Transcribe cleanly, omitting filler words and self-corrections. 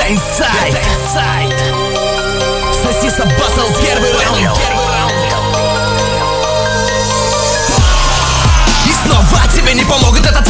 Это инсайд. Сосиса Батл, первый раунд. И снова тебе не помогут, это